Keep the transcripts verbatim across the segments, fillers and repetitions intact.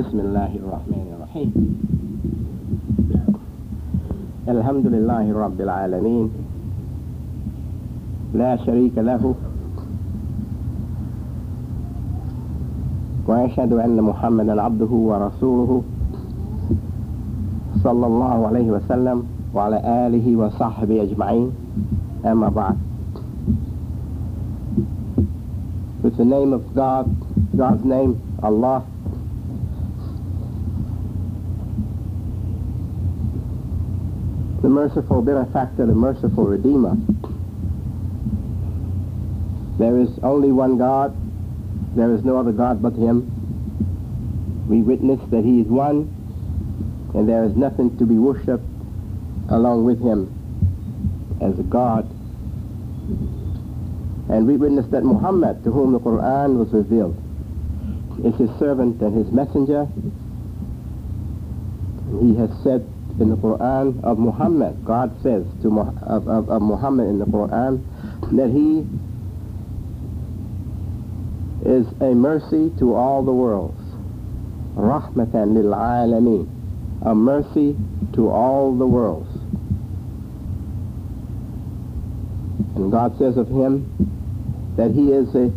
بسم الله الرحمن الرحيم الحمد لله رب العالمين لا شريك له وأشهد أن محمدا عبده ورسوله صلى الله عليه وسلم وعلى آله وصحبه أجمعين أما بعد. With the name of God, God's name, Allah, the merciful benefactor, the merciful redeemer. There is only one God. There is no other God but Him. We witness that He is one, and there is nothing to be worshipped along with Him as a God. And we witness that Muhammad, to whom the Quran was revealed, is His servant and His messenger. He has said in the Quran of Muhammad, God says to of, of, of Muhammad in the Quran, that he is a mercy to all the worlds. Rahmatan lil alameen, a mercy to all the worlds. And God says of him that he is a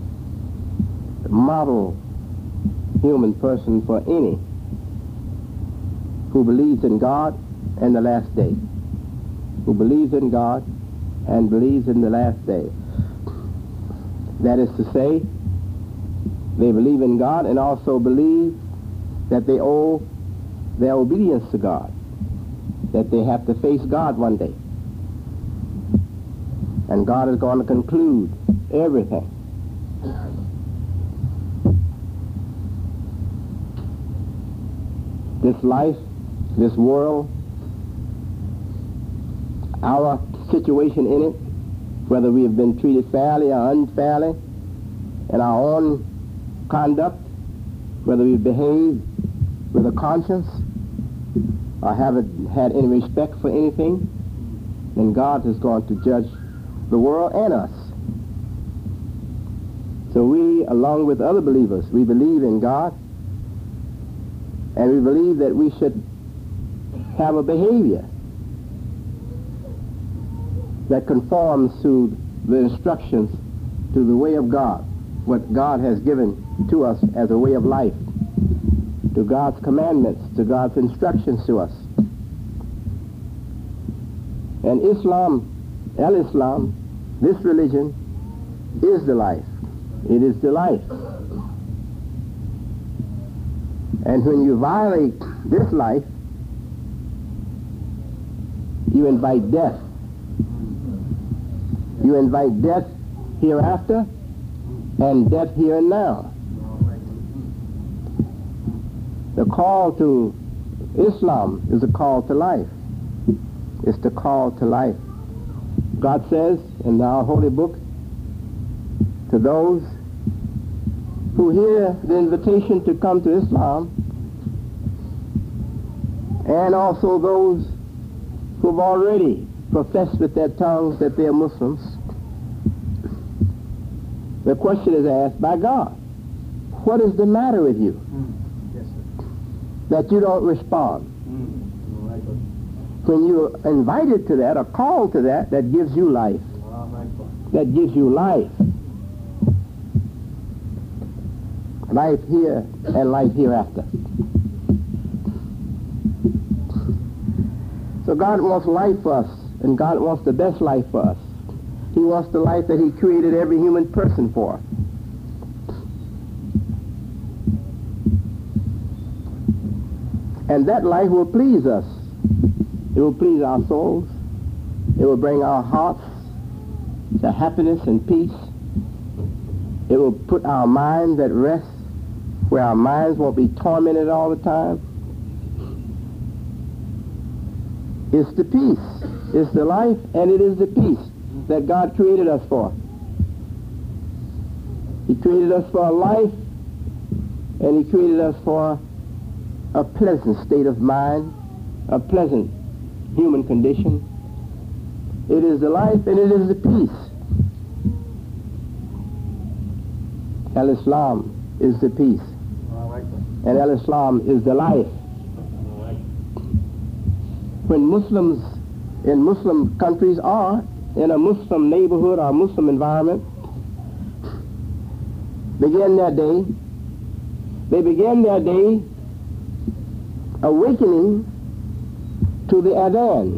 model human person for any who believes in God and the last day. Who believes in God and believes in the last day. That is to say, they believe in God and also believe that they owe their obedience to God, that they have to face God one day. And God is going to conclude everything. This life, this world, our situation in it, whether we have been treated fairly or unfairly, in our own conduct, whether we've behaved with a conscience or haven't had any respect for anything, then God is going to judge the world and us. So we, along with other believers, we believe in God, and we believe that we should have a behavior that conforms to the instructions, to the way of God, what God has given to us as a way of life, to God's commandments, to God's instructions to us. And Islam, al-Islam, this religion, is the life. It is the life. And when you violate this life, you invite death. You invite death hereafter and death here and now. The call to Islam is a call to life. It's the call to life. God says in our holy book to those who hear the invitation to come to Islam, and also those who have already professed with their tongues that they are Muslims, the question is asked by God, what is the matter with you? Mm. Yes, sir. That you don't respond? Mm. Right. When you're invited to that, or called to that, that gives you life. Oh, right. That gives you life. Life here and life hereafter. So God wants life for us, and God wants the best life for us. He wants the life that He created every human person for. And that life will please us. It will please our souls. It will bring our hearts to happiness and peace. It will put our minds at rest, where our minds won't be tormented all the time. It's the peace. It's the life, and it is the peace that God created us for. He created us for a life, and He created us for a pleasant state of mind, a pleasant human condition. It is the life, and it is the peace. Al-Islam is the peace. and al-Islam is the life. When Muslims in Muslim countries are in a Muslim neighborhood or Muslim environment, begin their day, they begin their day awakening to the adhan.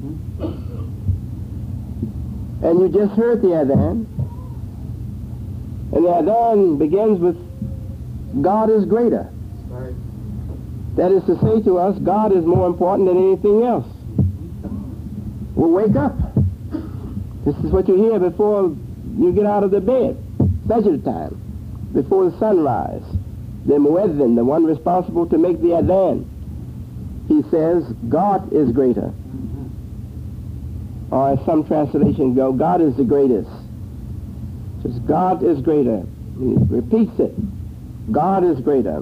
And you just heard the adhan. And the adhan begins with, God is greater. Right. That is to say to us, God is more important than anything else. Well, wake up. This is what you hear before you get out of the bed. Fajr time, before the sunrise. The muezzin, the one responsible to make the adhan, he says, God is greater. Or as some translations go, God is the greatest. Says, God is greater. He repeats it. God is greater.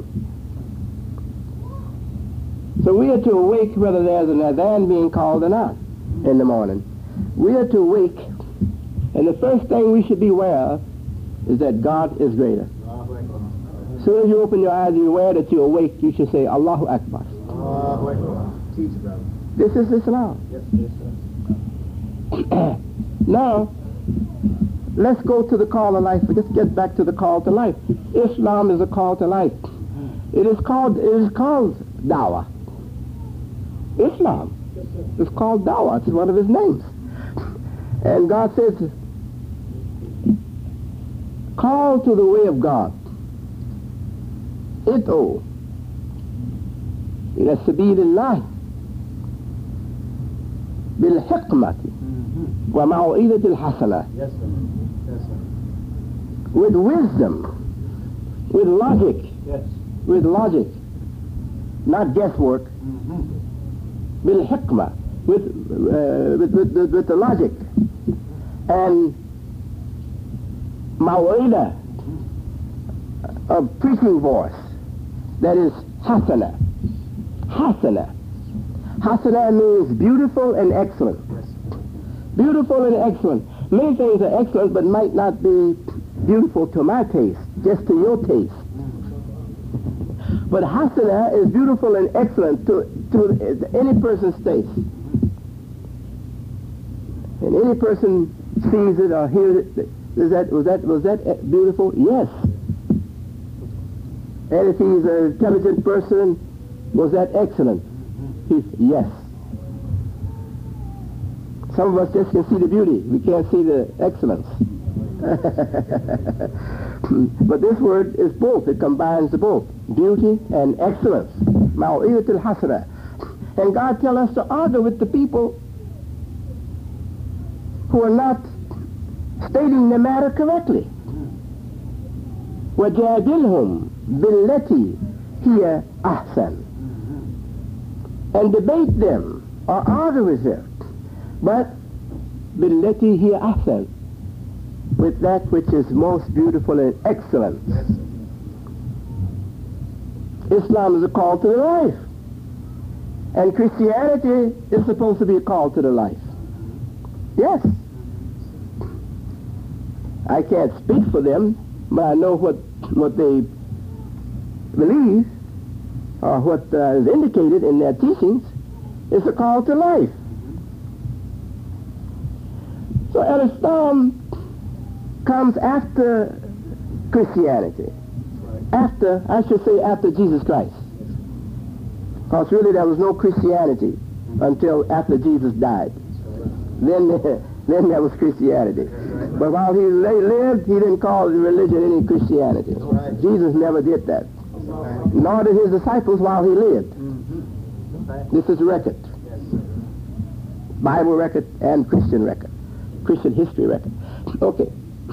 So we are to awake whether there's an adhan being called or not in the morning. We are to awake, and the first thing we should be aware of is that God is greater. As soon as you open your eyes and you're aware that you're awake, you should say, Allahu Akbar. Allahu Akbar. Teach, brother. This is Islam. Yes, yes, sir. Now, let's go to the call of life. Let's get back to the call to life. Islam is a call to life. It is called, it is called dawah. Islam is called dawah. It's one of his names. And God says, call to the way of God. Id'u ila sabilillah bil hikmati wa ma'u'idati al-hasana. Yes, sir. Yes, sir. With wisdom, with logic, Yes. with logic, not guesswork. Mm-hmm. Bil hikmah, with, uh, with, with, with, with the logic, and ma'u'idah, a preaching voice. That is hasana. Hasana. Hasana means beautiful and excellent. Yes. Beautiful and excellent. Many things are excellent but might not be beautiful to my taste, just to your taste. But hasana is beautiful and excellent to, to any person's taste. And any person sees it or hears it, is that, was that, was that beautiful? Yes. And if he's an intelligent person, was that excellent? He's, yes. Some of us just can see the beauty. We can't see the excellence. But this word is both. It combines the both. Beauty and excellence. Ma'u'idatul hasana. And God tells us to argue with the people who are not stating the matter correctly. وَجَادِلْهُمْ بِالَّتِي هِيَ أَحْسَنُ. And debate them or argue with them. But بِالَّتِي هِيَ أَحْسَنُ, with that which is most beautiful and excellent. Yes. Islam is a call to the life. And Christianity is supposed to be a call to the life. Yes. I can't speak for them, but I know what, what they believe, or what uh, is indicated in their teachings. It's a call to life. So Islam comes after Christianity. After, I should say after Jesus Christ. Because really there was no Christianity until after Jesus died. Then, then there was Christianity. But while he lived, he didn't call the religion any Christianity. Jesus never did that. Nor did his disciples while he lived. This is a record. Bible record and Christian record. Christian history record. Okay.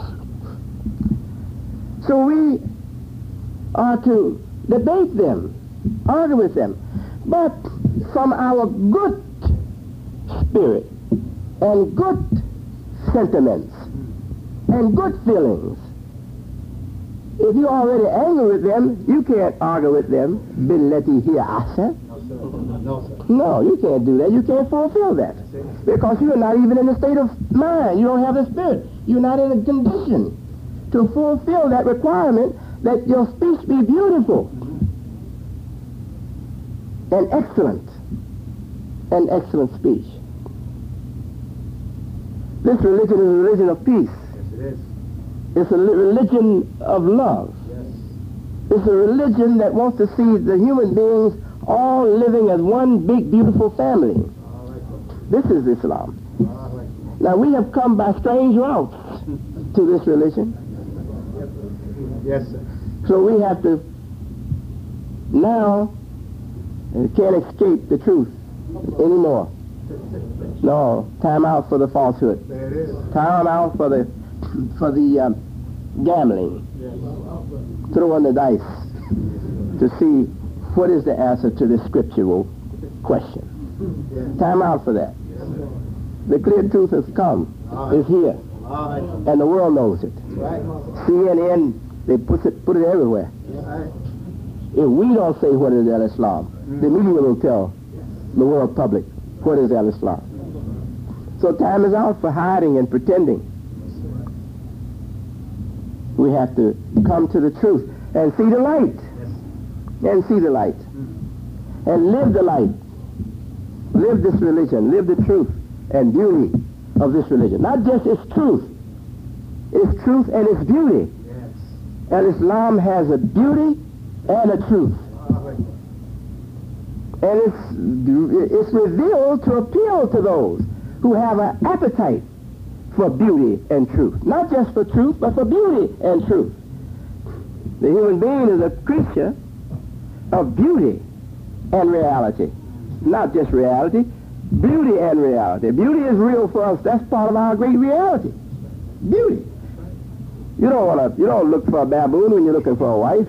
So we are to debate them, argue with them, but from our good spirit and good sentiments and good feelings. If you're already angry with them, you can't argue with them. Billati hiya ahsan. No, sir. No, you can't do that. You can't fulfill that. Because you're not even in the state of mind. You don't have the spirit. You're not in a condition to fulfill that requirement that your speech be beautiful. an excellent, an excellent speech. This religion is a religion of peace. Yes, it is. It's a li- religion of love. Yes. It's a religion that wants to see the human beings all living as one big, beautiful family. All right, brother. This is Islam. All right. Now, we have come by strange routes to this religion, Yes, sir. so we have to now uh, can't escape the truth anymore. No, time out for the falsehood. There it is. Time out for the for the um, gambling, Yes. throwing the dice to see what is the answer to this scriptural question. Yes. Time out for that. Yes, sir. The clear truth has come. It's here, All right. and the world knows it. Right. C N N, they put it put it everywhere. Right. If we don't say what is Al-Islam, the media will tell the world public what is Al-Islam. So time is out for hiding and pretending. We have to come to the truth and see the light. And see the light. And live the light. Live this religion. Live the truth and beauty of this religion. Not just its truth. Its truth and its beauty. Yes. And Islam has a beauty and a truth. All right. And it's, it's revealed to appeal to those who have an appetite for beauty and truth. Not just for truth, but for beauty and truth. The human being is a creature of beauty and reality. Not just reality, beauty and reality. Beauty is real for us. That's part of our great reality. Beauty. You don't want to. You don't look for a baboon when you're looking for a wife.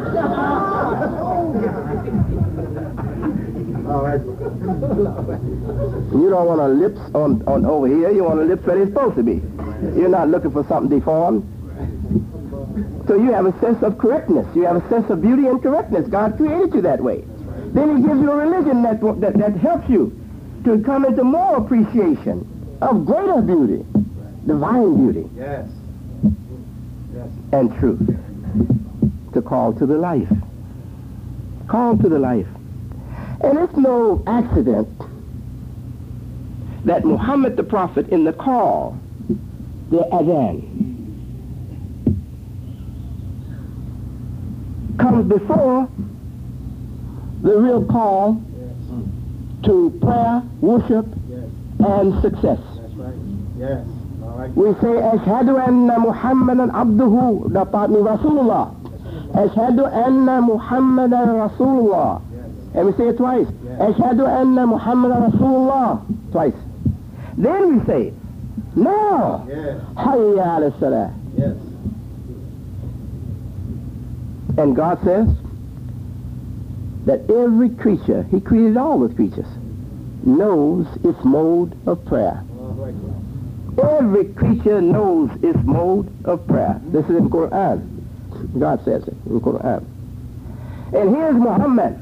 All right. You don't want a lips on, on over here. You want a lips where they're supposed to be. You're not looking for something deformed. So you have a sense of correctness. You have a sense of beauty and correctness. God created you that way. Then he gives you a religion that, that, that helps you to come into more appreciation of greater beauty, divine beauty, Yes. Yes. and truth. To call to the life. Call to the life. And it's no accident that Muhammad the Prophet in the call, the adhan, comes before the real call Yes. to prayer, worship, Yes. and success. That's right. Yes. All right. We say, Ashhadu anna Muhammadan abduhu, da partly Rasulullah. Ashhadu anna Muhammadan Rasulullah. Yes. And we say it twice. Yes. Ashhadu anna Muhammadan Rasulullah. Twice. Then we say, now, Yes. Hayya ala salah. Yes. And God says that every creature, he created all the creatures, knows its mode of prayer. All right. Every creature knows its mode of prayer. This is in Quran. God says it in Quran. And here's Muhammad,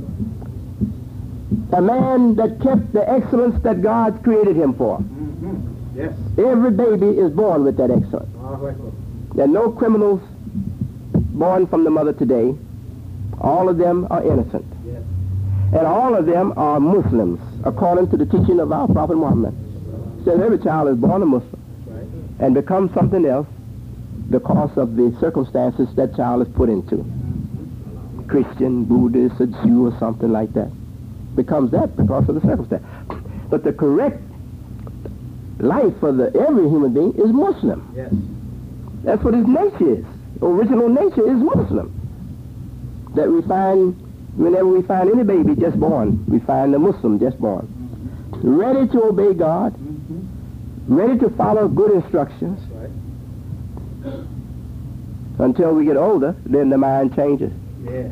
a man that kept the excellence that God created him for. Mm-hmm. Yes. Every baby is born with that excellence. All right. There are no criminals born from the mother today. All of them are innocent. Yes. And all of them are Muslims, according to the teaching of our Prophet Muhammad. It says every child is born a Muslim Right. and becomes something else because of the circumstances that child is put into. Christian, Buddhist, a Jew, or something like that. Becomes that because of the circumstance. But the correct life for the every human being is Muslim. Yes. That's what his nature is. Original nature is Muslim. That we find, whenever we find any baby just born, we find a Muslim just born. Ready to obey God, Mm-hmm. ready to follow good instructions. Right. Until we get older, then the mind changes. Yeah.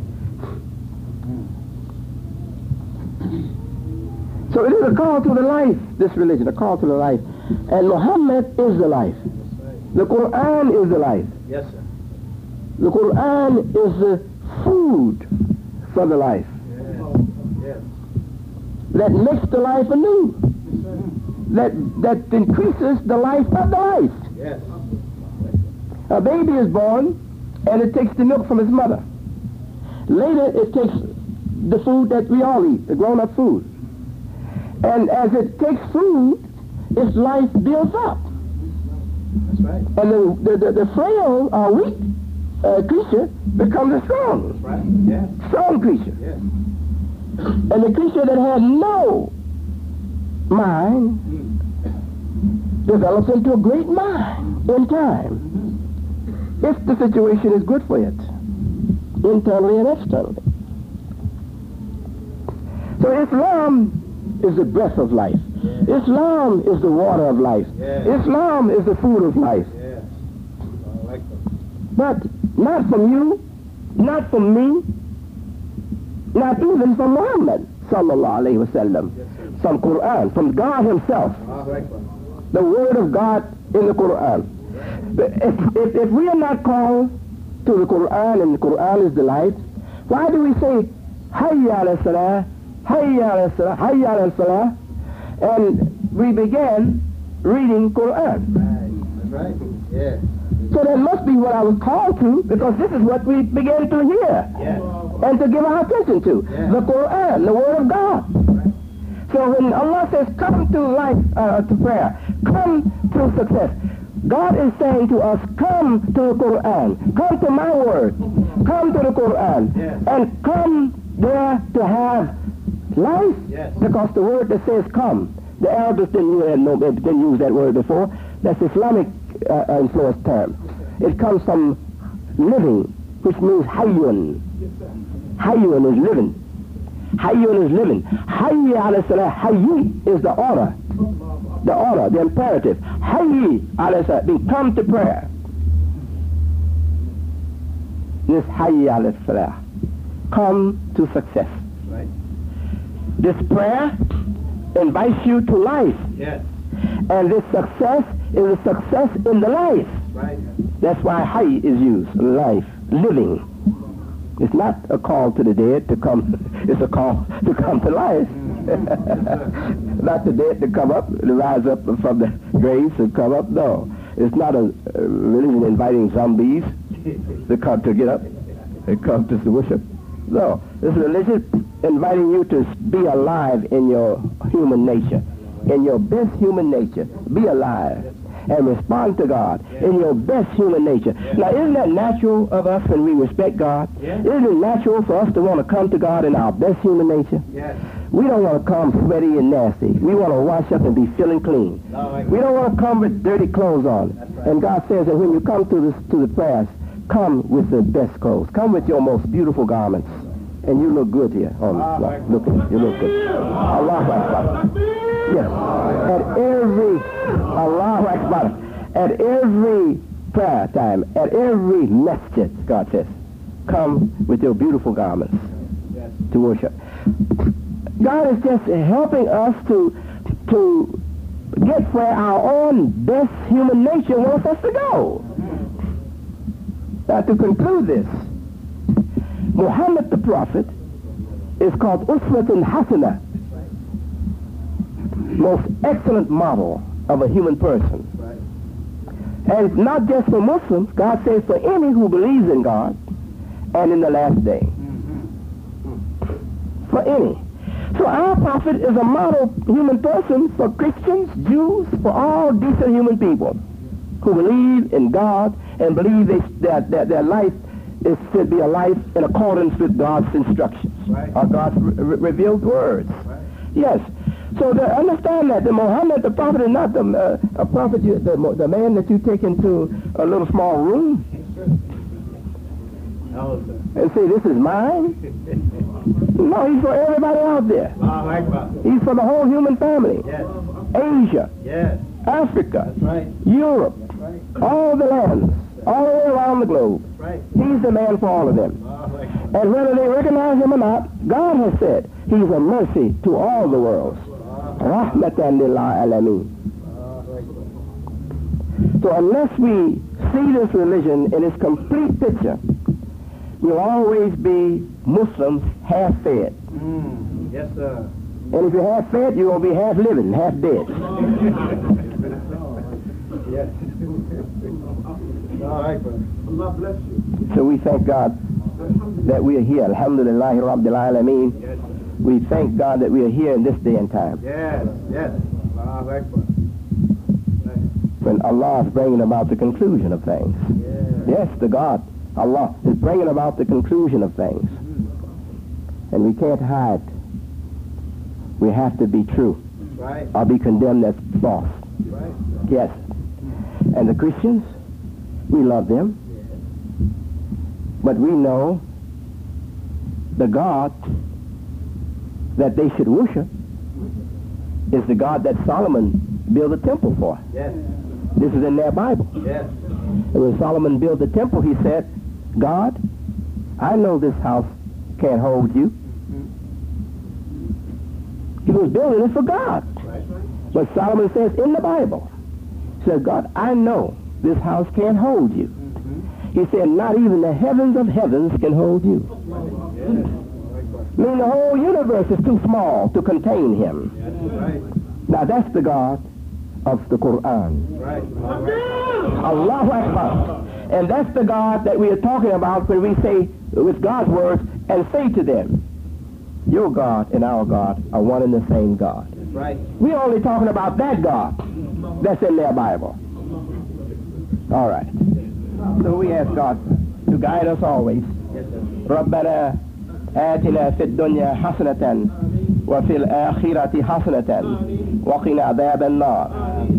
So it is a call to the life, this religion, a call to the life. And Muhammad is the life. That's right. The Quran is the life. Yes, sir. The Quran is the food for the life Yes. Yes. that makes the life anew, that, that increases the life of the life. Yes. A baby is born and it takes the milk from its mother. Later it takes the food that we all eat, the grown-up food. And as it takes food, its life builds up. That's right. And the, the, the, the frail or weak uh, creature becomes a strong, That's right. Yes. strong creature. Yes. And the creature that had no mind Mm. develops into a great mind in time, if the situation is good for it, internally and externally. So Islam is the breath of life. Yes. Islam is the water of life. Yes. Islam is the food of life. Yes. I like that. But not from you, not from me, not even from Muhammad sallallahu alayhi wa sallam, Yes, sir. from Quran, from God himself, I like that. the word of God in the Quran. But If, if, if we are not called to the Quran and the Quran is the life, why do we say Hayya ala salah, Hayya ala salah, Hayya ala salah, and we began reading Quran? Right. That's right. Yeah. So that must be what I was called to, because this is what we began to hear Yes. and to give our attention to, Yeah. the Quran, the Word of God. Right. So when Allah says, come to life, uh, to prayer, come to success, God is saying to us, come to the Quran, come to my Word, come to the Quran, Yes. and come there to have life, Yes. because the word that says come, the Arabs didn't use, no, didn't use that word before. That's Islamic uh, influenced term. It comes from living, which means hayyun. Hayyun is living. Hayyun is living. Hayy ala salah. Hayy is the order. The order, the imperative. Hayy ala salah, means come to prayer. This hayy ala salah. Come to success. Right. This prayer invites you to life. Yes. And this success is a success in the life. Right. That's why hayy is used, life, living. It's not a call to the dead to come, it's a call to come to life. Not the dead to come up, to rise up from the graves and come up, no. It's not a, a religion inviting zombies to come to get up and come to worship. No, it's a religion inviting you to be alive in your human nature, in your best human nature. Be alive and respond to God in your best human nature. Now, isn't that natural of us when we respect God? Yes. Isn't it natural for us to want to come to God in our best human nature? Yes. We don't want to come sweaty and nasty. We want to wash up and be feeling clean. No, I We don't want to come with dirty clothes on. That's right. And God says that when you come to, this, to the prayers, come with the best clothes. Come with your most beautiful garments. And you look good here. On Ah, look, right. look, you look good. Allahu Akbar. Yes. At every, Allahu Akbar. At every prayer time, at every masjid, God says, come with your beautiful garments Yes. to worship. God is just helping us to to get where our own best human nature wants us to go. Now, to conclude this, Muhammad the Prophet is called Uswatun Hasana, most excellent model of a human person. Right. And it's not just for Muslims. God says for any who believes in God and in the last day. For any. So our prophet is a model human person for Christians, Jews, for all decent human people who believe in God and believe they, that, that their life is to be a life in accordance with God's instructions, Right. or God's re- revealed words. Right. Yes. So to understand that the Muhammad, the prophet, is not the uh, a prophet, you, the, the man that you take into a little small room No, sir. and say, this is mine. No, he's for everybody out there. Allahu Akbar. He's for the whole human family. Yes. Asia, Yes. Africa, That's right. Europe, That's right. all the lands, all the way around the globe. That's right. He's the man for all of them. Allahu Akbar. And whether they recognize him or not, God has said he's a mercy to all the worlds. Rahmatan lil alameen. Allahu Akbar. So unless we see this religion in its complete picture, we'll always be Muslims half-fed. Mm. Yes, sir. And if you're half-fed, you're going to be half-living, half-dead. Yes. Allahu Akbar. Allah bless you. So we thank God that we are here. Alhamdulillah Rabbil Alameen. Yes. We thank God that we are here in this day and time. Yes. Yes. Allahu Akbar. When Allah is bringing about the conclusion of things. Yes. Yes, the God, Allah, is bringing about the conclusion of things. Mm-hmm. And we can't hide. We have to be true Right. or be condemned as false. Right. Yes. And the Christians, we love them. Yes. But we know the God that they should worship is the God that Solomon built a temple for. Yes. This is in their Bible. Yes. And when Solomon built the temple, he said, God, I know this house can't hold you. He was building it for God. Right. But Solomon says in the Bible, he says, God, I know this house can't hold you. Mm-hmm. He said, not even the heavens of heavens can hold you. Yes. I mean, the whole universe is too small to contain him. Yes. Right. Now, that's the God of the Quran. Right. Allahu Akbar. And that's the God that we are talking about when we say, with God's words, and say to them, your God and our God are one and the same God. Right. We're only talking about that God that's in their Bible. All right. So we ask God to guide us always. Yes, sir. ربنا آتنا في الدنيا حسنة وفي الآخرة حسنة وقنا عذاب النار.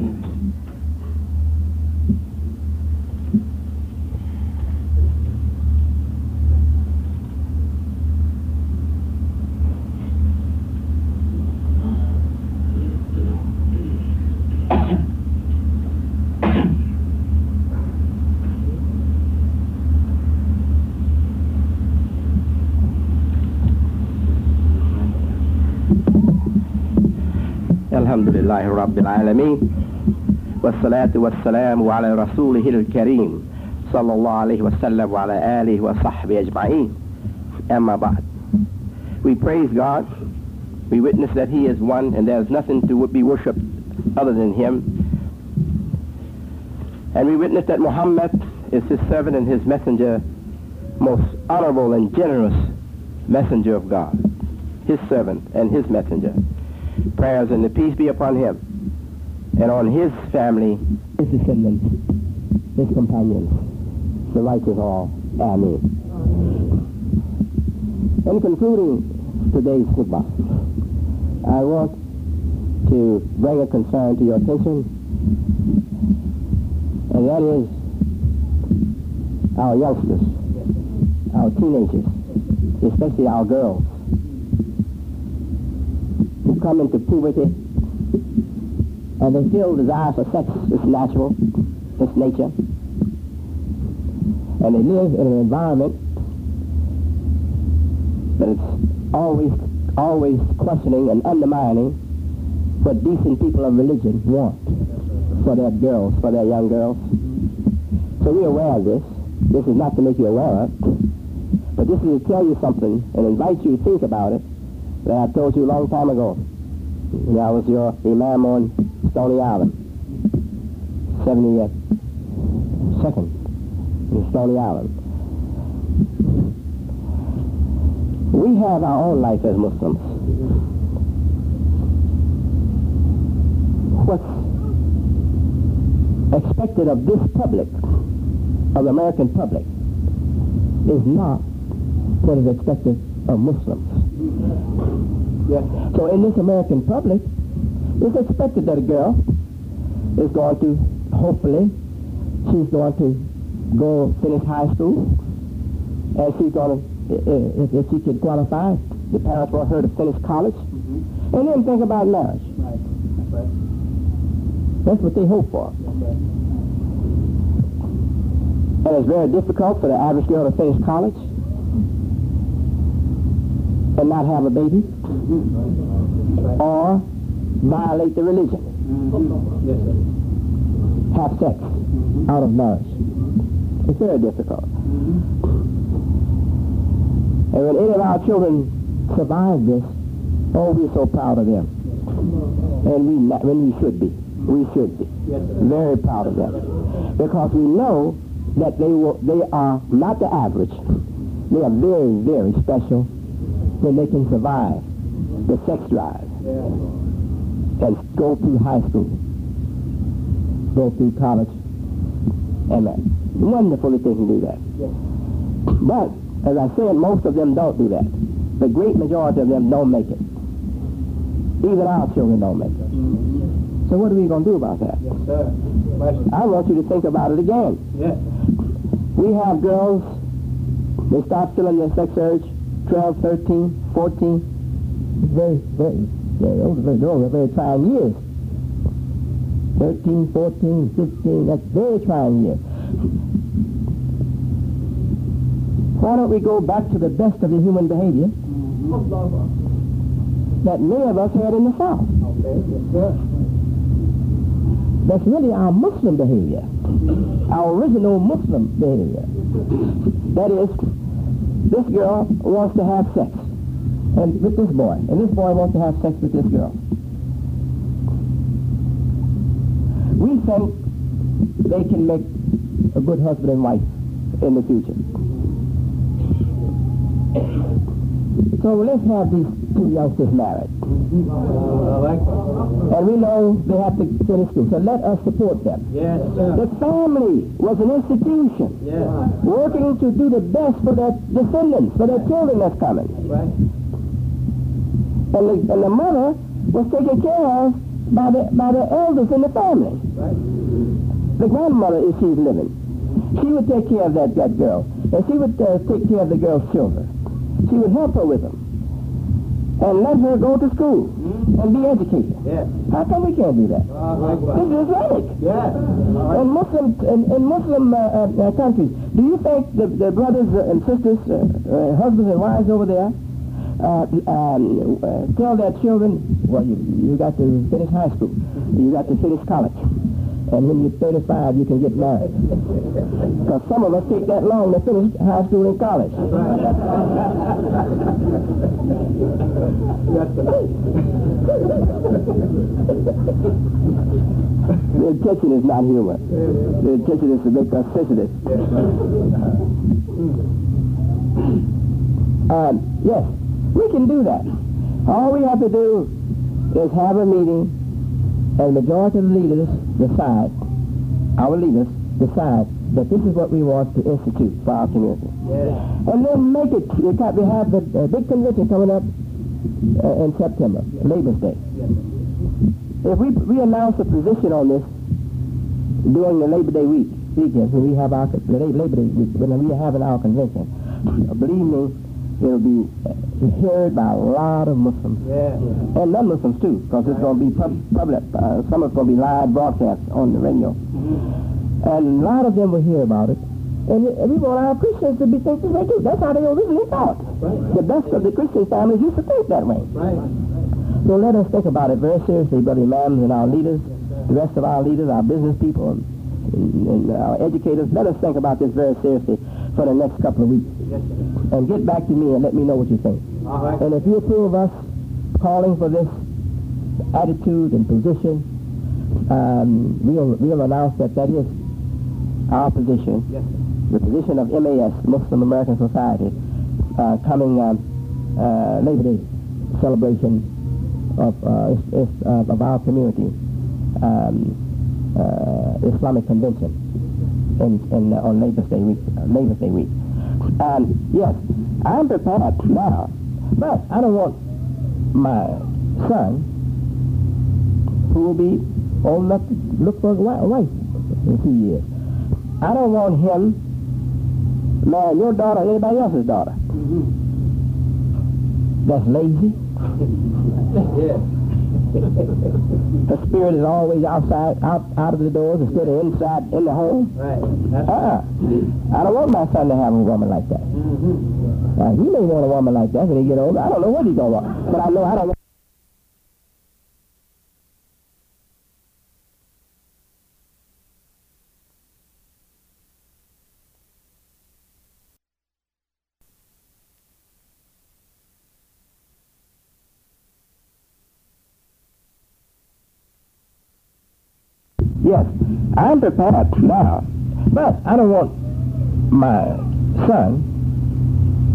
الحمد لله رب العالمين والصلاة والسلام على رسوله الكريم صلى الله عليه وسلم وعلى آله وصحبه أجمعين. أما بعد. We praise God. We witness that He is one and there is nothing to be worshipped other than Him. And we witness that Muhammad is His servant and His messenger, most honorable and generous messenger of God. His servant and His messenger. Prayers and the peace be upon him and on his family, his descendants, his companions, the righteous all. Amen. In concluding today's khutbah, I want to bring a concern to your attention, and that is our youngsters, our teenagers, especially our girls, who come into puberty and they feel desire for sex is natural, it's nature, and they live in an environment that it's always, always questioning and undermining what decent people of religion want for their girls, for their young girls. So we're aware of this. This is not to make you aware of, but this is to tell you something and invite you to think about it that I told you a long time ago when I was your imam on Stony Island, seventy-second in Stony Island. We have our own life as Muslims. What's expected of this public, of the American public, is not what is expected of Muslims. Yeah. So in this American public, it's expected that a girl is going to, hopefully, she's going to go finish high school, and she's going to, if, if she can qualify, the parents want her to finish college, mm-hmm. and then think about marriage. Right. That's right. That's what they hope for. That's right. And it's very difficult for the average girl to finish college and not have a baby, Mm-hmm. Right. or violate the religion, Mm-hmm. Yes, sir. have sex Mm-hmm. out of marriage. It's very difficult. Mm-hmm. And when any of our children survive this, oh, we're so proud of them. And we, not, when we should be. We should be. Yes, sir. Very proud of them. Because we know that they will, they are not the average. They are very, very special when they can survive the sex drive Yeah. and go through high school, go through college, and uh, wonderful if they can do that. Yes. But, as I said, most of them don't do that. The great majority of them don't make it. Even our children don't make it. Mm-hmm. So what are we going to do about that? Yes, sir. Question. I want you to think about it again. Yes. We have girls, they start feeling their sex urge, twelve, thirteen, fourteen. Very, very, very, those are very, those are very trying years. thirteen, fourteen, fifteen, that's very trying years. Why don't we go back to the best of the human behavior Mm-hmm. that many of us had in the South? Okay. Yes, sir. That's really our Muslim behavior, our original Muslim behavior. That is, this girl wants to have sex and with this boy, and this boy wants to have sex with this girl. We think they can make a good husband and wife in the future. So let's have these two youngsters married. Mm-hmm. I like that. And we know they have to finish school, so let us support them. Yes, sir. The family was an institution Yes. working to do the best for their descendants, for their children that's coming. Right. And the, and the mother was taken care of by the, by the elders in the family. Right. The grandmother, if she's living, she would take care of that, that girl. And she would uh, take care of the girl's children. She would help her with them. And let her go to school Mm-hmm. and be educated. Yes. How come we can't do that? I like This that. is Islamic. Yes. In Muslim, in, in Muslim uh, uh, uh, countries, do you think the, the brothers and sisters, uh, uh, husbands and wives over there, uh, um, uh, tell their children, well, you, you got to finish high school, you got to finish college, and when you're thirty-five, you can get married? Because some of us take that long to finish high school and college. The intention is not humor. The intention is to make us sensitive. Um, yes, we can do that. All we have to do is have a meeting, and the majority of the leaders decide, our leaders decide that this is what we want to institute for our community. Yes. And then make it, we have the uh, big convention coming up uh, in September, Labor's Day. Yes. If we, we announce a position on this during the Labor Day week, weekend, when we have our, the Labor Day week, when we are having our convention, believe me, it'll be heard by a lot of Muslims. Yes. And non-Muslims too, because it's going to be pub- public. Uh, some of it's going to be live broadcast on the radio. Mm-hmm. And a lot of them will hear about it. And we want our Christians to be thinking they do. That's how they originally thought. Right. The best of the Christian families used to think that way. Right. So let us think about it very seriously, Brother Imams and our leaders, the rest of our leaders, our business people, and, and our educators. Let us think about this very seriously for the next couple of weeks. Yes, sir. And get back to me and let me know what you think. All right. And if you approve of us calling for this attitude and position, um, we'll, we'll announce that that is our position, Yes, sir. the position of M A S, Muslim American Society, uh, coming um, uh, Labor Day celebration of, uh, is, is, uh, of our community, um, uh, Islamic Convention in, in, uh, on Labor Day week. Uh, Labor Day week. And yes, I'm prepared now, but I don't want my son, who will be old enough to look for a wi- a wife in a few years, I don't want him marrying your daughter or anybody else's daughter. Mm-hmm. That's lazy. Yes. The spirit is always outside, out, out of the doors instead of inside in the home. Right. That's Uh-uh. I don't want my son to have a woman like that. Mm-hmm. Uh, he may want a woman like that when he get older. I don't know what he's going to want, but I know I don't want. Yes, I'm prepared now, but I don't want my son,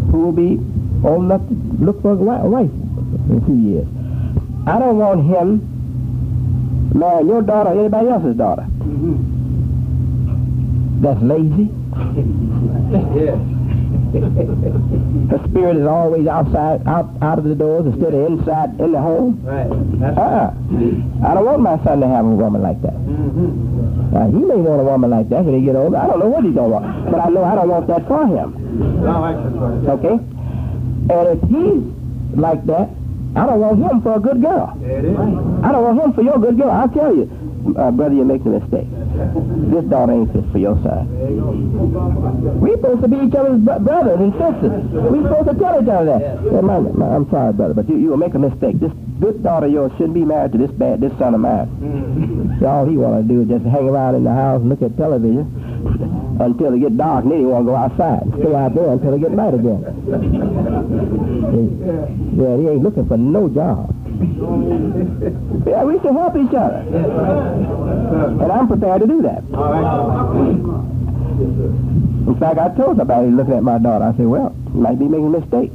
who will be old enough to look for a wi- wife in a few years. I don't want him marrying your daughter or anybody else's daughter. Mm-hmm. That's lazy. Yeah. Her spirit is always outside, out, out of the doors instead of inside in the home. Right. That's Uh-uh. I don't want my son to have a woman like that. Mm-hmm. Uh, he may want a woman like that when he get older. I don't know what he's going to want. But I know I don't want that for him. No, I can. Okay? And if he's like that, I don't want him for a good girl. It is. I don't want him for your good girl. I'll tell you, uh, brother, you're making a mistake. This daughter ain't fit for your son. There you go. We're supposed to be each other's bro- brothers and sisters. We're supposed to tell each other that. Yeah, my, my, I'm sorry, brother, but you, you will make a mistake. This good daughter of yours shouldn't be married to this bad, this son of mine. Mm-hmm. All he want to do is just hang around in the house and look at television until it get dark, and then he want to go outside and stay out there until it get light again. He, yeah, he ain't looking for no job. Yeah, we should help each other. And I'm prepared to do that. All right. In fact, I told somebody looking at my daughter, I said, well, you might be making a mistake.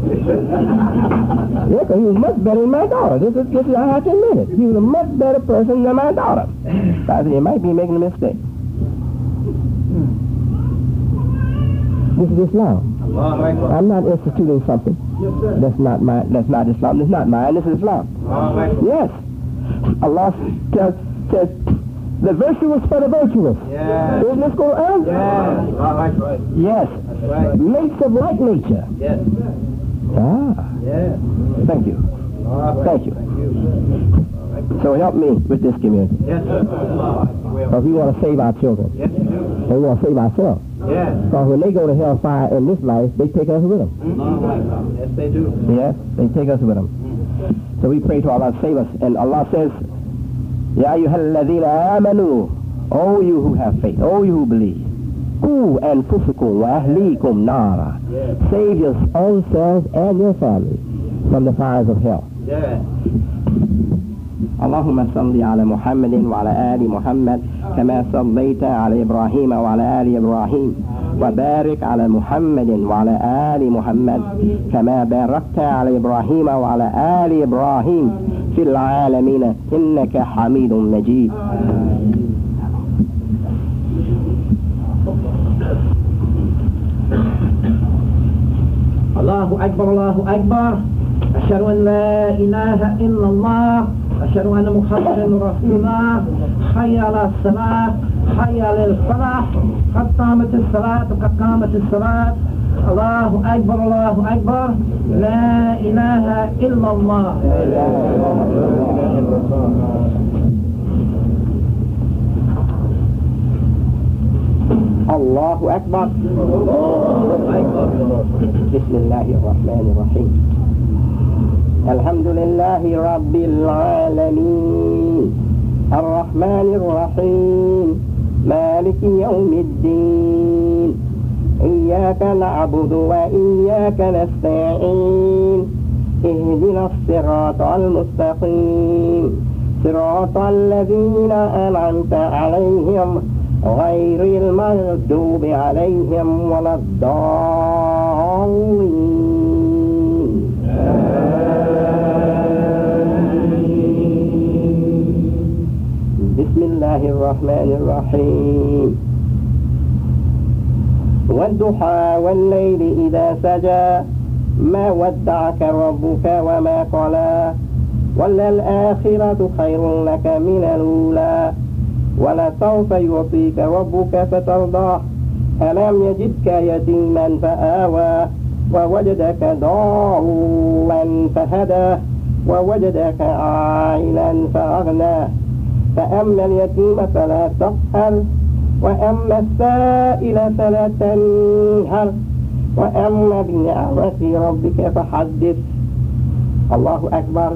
Yeah, because he was much better than my daughter. This is, this is, I have to admit it. He was a much better person than my daughter. So I said, you might be making a mistake. This is Islam. All right. I'm not instituting something. That's not my, that's not Islam. That's not mine. This is Islam. All right. Yes. Allah says, says the virtuous for the virtuous. Yeah. Isn't this Quran? Yeah. All right. Right. Yes. That's right. Mates of like nature. Yes. Ah, Yeah. thank you. All right. Thank you. Thank you. So help me with this community. Yes, sir. Because we want to save our children. Yes, you do. And we want to save ourselves. Yes. Because when they go to hellfire in this life, they take us with them. Mm-hmm. Yes, they do. Yes, they take us with them. So we pray to Allah to save us. And Allah says, Ya ayyuhalladhina amanu, O you who have faith, O you who believe, Qu anfusakum wa ahlikum nara. Yes. Save your own selves and your family from the fires of hell. Yes. اللهم صل على محمد وعلى آل محمد كما صليت على إبراهيم وعلى آل إبراهيم وبارك على محمد وعلى آل محمد كما باركت على إبراهيم وعلى آل إبراهيم في العالمين إنك حميد مجيد. الله أكبر الله أكبر أشهد أن لا إله إلا الله أشهد أن محمدا رسول الله حي على الصلاة حي على الفلاح قد قامت الصلاة قد قامت الصلاة الله أكبر الله أكبر لا إله إلا الله. الله أكبر. بسم الله الرحمن الرحيم. الحمد لله رب العالمين الرحمن الرحيم مالك يوم الدين إياك نعبد وإياك نستعين اهدنا الصراط المستقيم صراط الذين أنعمت عليهم غير المغضوب عليهم ولا الضالين. بسم الله الرحمن الرحيم والضحى والليل إذا سجى ما ودعك ربك وما قلى وللآخرة خير لك من الأولى ولسوف يعطيك ربك فترضى ألم يجدك يتيما فآوى ووجدك ضالا فهدى ووجدك عائلا فأغنى فأما اليتيم فلا تقهر وأما السائل فلا تنهر وأما بنعمة ربك فحدث. الله أكبر.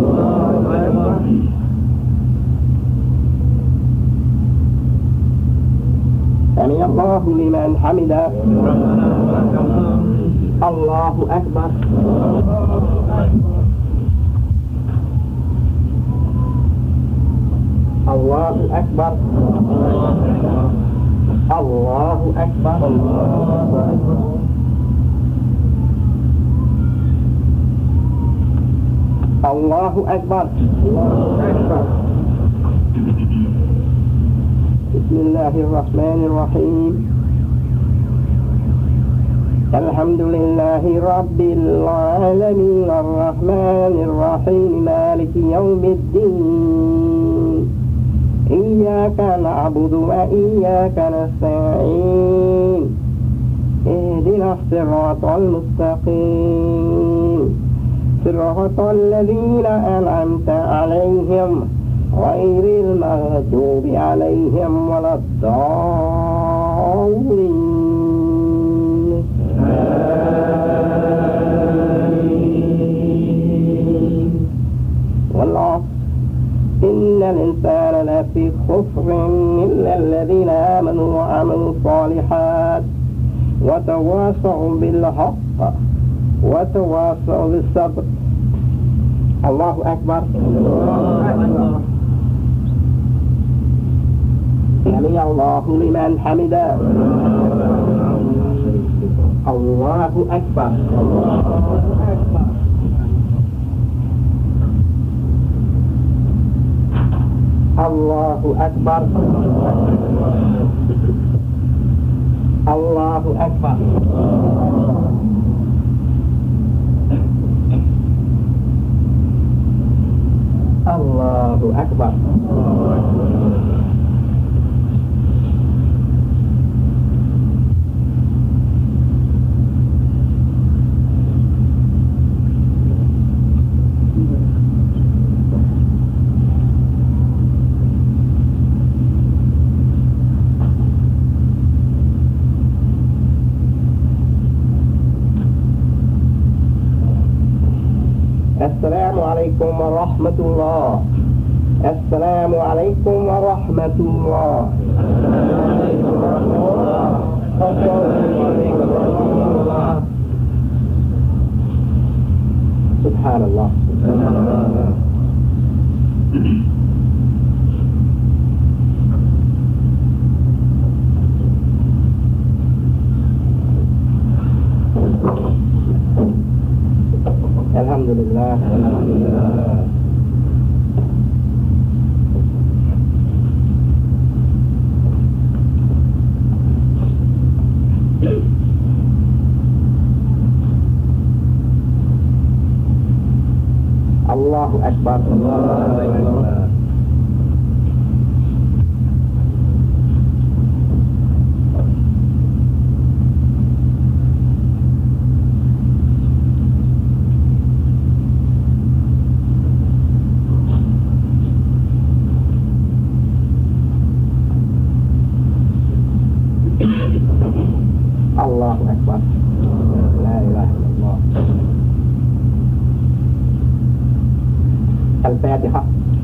سمع الله لمن حمده. الله أكبر. الله أكبر. الله أكبر. Allahu Akbar. Allahu Akbar. Bismillahirrahmanirrahim. Alhamdulillahi Rabbil Alamin Ar-Rahmanir Rahim Maliki Yawmiddin. Iyyaka na'budu wa iyyaka nasta'in. Ihdinas siratal mustaqim. Siratal ladzina an'amta 'alaihim ghairil maghdubi 'alaihim waladdallin. والعصر إن الإنسان لفي خسر إلا الذين آمنوا وعملوا الصالحات وتواصوا بالحق وتواصوا بالصبر. الله أكبر. سمع الله لمن حمده. الله أكبر. Allahu Akbar. Allahu Akbar. Allahu Akbar. Assalamualaikum warahmatullah. Assalamualaikum warahmatullah. Assalamualaikum warahmatullah. Assalamualaikum warahmatullah. Subhanallah. Subhanallah. Alhamdulillah. Alhamdulillah. Allahu Akbar. Allahu Akbar. Allahu Akbar. La ilaha illallah. Al-Fatihah.